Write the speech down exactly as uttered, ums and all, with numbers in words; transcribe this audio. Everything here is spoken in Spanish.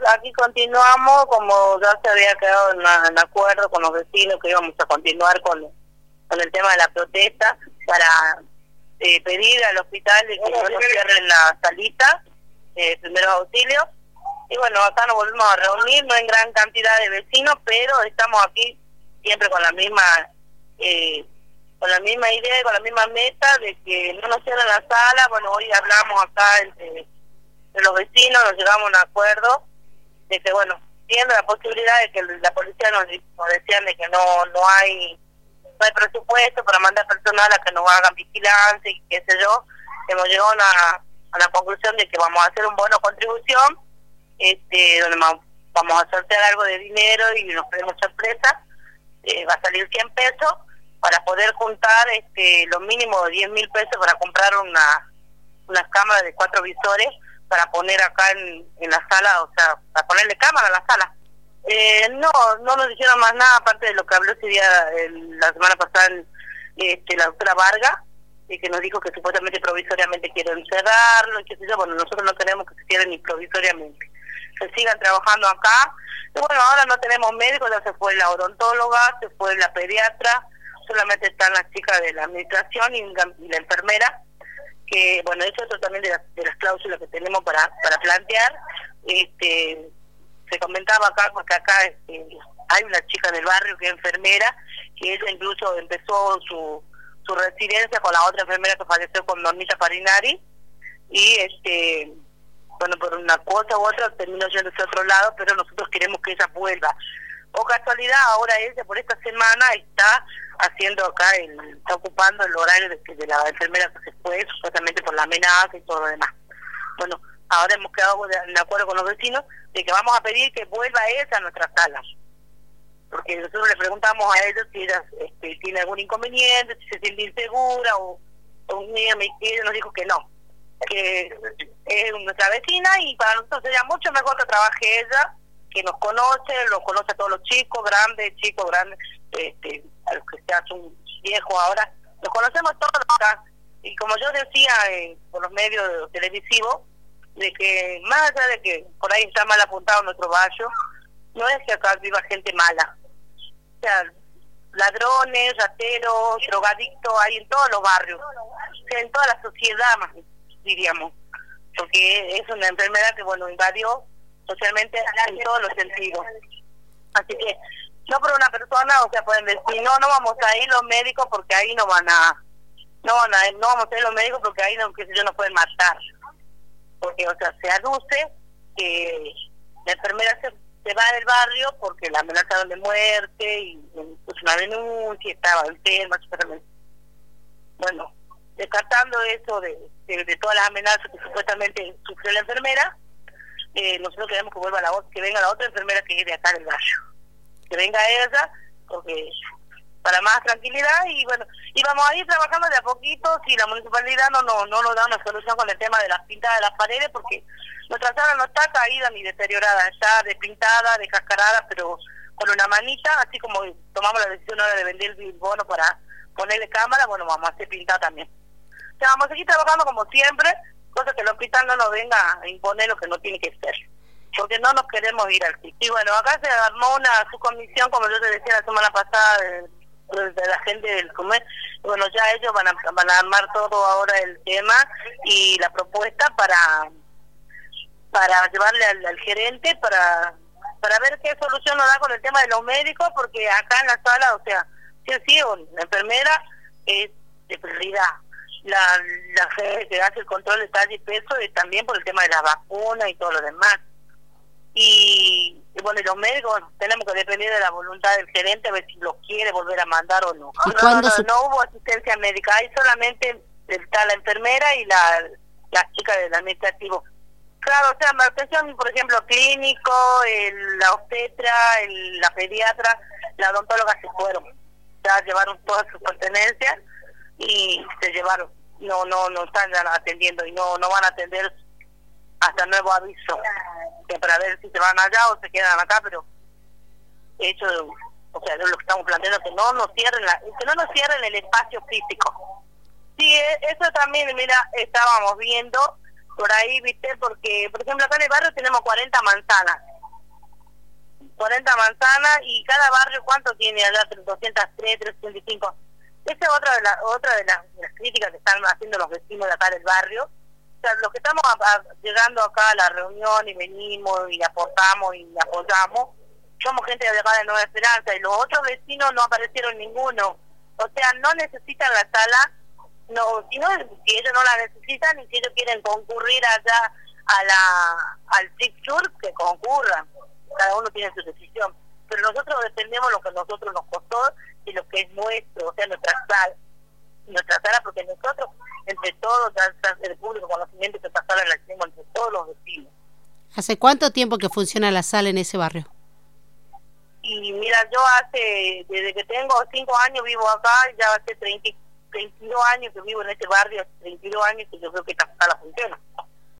aquí continuamos, como ya se había quedado en, en acuerdo con los vecinos que íbamos a continuar con, con el tema de la protesta para eh, pedir al hospital de que no nos cierren la salita, eh, primeros auxilios. Y bueno, acá nos volvimos a reunir, no en gran cantidad de vecinos, pero estamos aquí siempre con la misma eh, con la misma idea y con la misma meta de que no nos cierren la sala. Bueno, hoy hablamos acá entre, entre los vecinos, nos llegamos a un acuerdo de que, bueno, viendo la posibilidad de que la policía nos, nos decían de que no no hay no hay presupuesto para mandar personal a que nos hagan vigilancia y qué sé yo, hemos llegado a una, a la conclusión de que vamos a hacer un bono contribución, este donde vamos a sortear algo de dinero y nos pedimos sorpresa, eh, va a salir cien pesos para poder juntar este lo mínimo de diez mil pesos para comprar una unas cámaras de cuatro visores para poner acá en, en la sala, o sea, para ponerle cámara a la sala. Eh, no, no nos dijeron más nada, aparte de lo que habló ese día, el, la semana pasada, este, la doctora Vargas, y que nos dijo que supuestamente provisoriamente quieren cerrarlo, y qué sé yo. Bueno, nosotros no queremos que se cierren ni provisoriamente, que sigan trabajando acá. Y bueno, ahora no tenemos médicos, ya se fue la odontóloga, se fue la pediatra, solamente están las chicas de la administración y, y la enfermera, que bueno, eso es otro también de, la, de las cláusulas que tenemos para para plantear. Este se comentaba acá, porque acá este, hay una chica del barrio que es enfermera, que ella incluso empezó su su residencia con la otra enfermera que falleció, con Normita Parinari, y este bueno, por una cosa u otra terminó yéndose a otro lado, pero nosotros queremos que ella vuelva. O casualidad, ahora ella por esta semana está haciendo acá, el, está ocupando el horario de, de la enfermera que se fue, supuestamente por la amenaza y todo lo demás. Bueno, ahora hemos quedado de, de acuerdo con los vecinos de que vamos a pedir que vuelva ella a nuestras salas, porque nosotros le preguntamos a ellos si ella este, tiene algún inconveniente, si se siente insegura, o, o y ella nos dijo que no, que es nuestra vecina y para nosotros sería mucho mejor que trabaje ella, que nos conoce, los conoce a todos los chicos, grandes, chicos, grandes, este, a los que ya son viejos ahora, los conocemos todos acá. Y como yo decía eh, por los medios televisivos, de que más allá de que por ahí está mal apuntado nuestro barrio, no es que acá viva gente mala. O sea, ladrones, rateros, drogadictos hay en todos los barrios, o sea, en toda la sociedad, más diríamos, porque es una enfermedad que, bueno, invadió socialmente en todos los sentidos. Así que no por una persona, o sea, pueden decir, no, no vamos a ir los médicos porque ahí no van a, no van a, no vamos a ir los médicos porque ahí no, qué sé yo, nos pueden matar. Porque, o sea, se aduce que la enfermera se, se va del barrio porque la amenazaron de muerte y puso una denuncia, estaba enferma, supuestamente. Bueno, descartando eso de, de, de todas las amenazas que supuestamente sufrió la enfermera, eh, nosotros queremos que vuelva la otra, que venga la otra enfermera que es de acá del barrio, que venga ella, porque para más tranquilidad. Y bueno, y vamos a ir trabajando de a poquito. Si la municipalidad no no no nos da una solución con el tema de las pintadas de las paredes, porque nuestra sala no está caída ni deteriorada, está despintada, descascarada, pero con una manita, así como tomamos la decisión ahora de vender el bono para ponerle cámara, bueno, vamos a hacer pintada también. O sea, vamos a seguir trabajando como siempre, cosa que el hospital no nos venga a imponer lo que no tiene que ser, porque no nos queremos ir al sitio. Y bueno, acá se armó una subcomisión, como yo te decía la semana pasada, de, de la gente del comercio. Bueno, ya ellos van a, van a armar todo ahora el tema y la propuesta para para llevarle al, al gerente para para ver qué solución nos da con el tema de los médicos, porque acá en la sala, o sea, sí o sí, la enfermera es de prioridad. La, la gente que hace el control de talla y peso es también por el tema de las vacunas y todo lo demás. Y, y bueno, y los médicos tenemos que depender de la voluntad del gerente a ver si lo quiere volver a mandar o no. No, no, no, se... no hubo asistencia médica, hay solamente está la enfermera y la, la chica del administrativo. Claro, o sea, la atención, por ejemplo, clínico, el, la obstetra, el, la pediatra, la odontóloga se fueron, ya llevaron todas sus pertenencias y se llevaron, no no no están atendiendo y no no van a atender hasta nuevo aviso, que para ver si se van allá o se quedan acá. Pero de hecho, o sea, lo que estamos planteando es que no nos cierren la, que no nos cierren el espacio físico. Sí, eso también, mira, estábamos viendo por ahí, viste, porque por ejemplo acá en el barrio tenemos cuarenta manzanas, cuarenta manzanas, y cada barrio, ¿cuánto tiene allá? doscientos tres, trescientos y cinco. Esa es otra de, la, otra de las, las críticas que están haciendo los vecinos de acá del barrio. O sea, los que estamos a, a, llegando acá a la reunión y venimos y aportamos y apoyamos, somos gente de acá de Nueva Esperanza, y los otros vecinos no aparecieron ninguno. O sea, no necesitan la sala, no, si, no, si ellos no la necesitan, y si ellos quieren concurrir allá a la al Six Tour, que concurran. Cada uno tiene su decisión. Pero nosotros defendemos lo que a nosotros nos costó y lo que es nuestro, o sea, nuestra sala. Nuestra sala, porque nosotros, entre todos, el público conocimiento que esta sala la tenemos entre todos los vecinos. ¿Hace cuánto tiempo que funciona la sala en ese barrio? Y mira, yo hace, desde que tengo cinco años vivo acá, ya hace treinta, treinta y dos años que vivo en este barrio, treinta y dos años que yo creo que esta sala funciona.